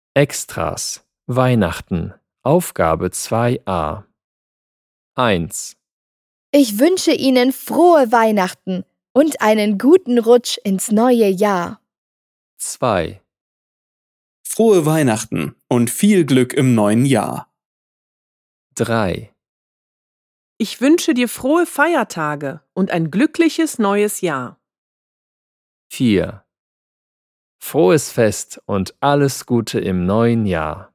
Extras Weihnachten Aufgabe 2a 1. Ich wünsche Ihnen frohe Weihnachten und einen guten Rutsch ins neue Jahr. 2. Frohe Weihnachten und viel Glück im neuen Jahr. 3. Ich wünsche dir frohe Feiertage und ein glückliches neues Jahr. 4. Frohes Fest und alles Gute im neuen Jahr.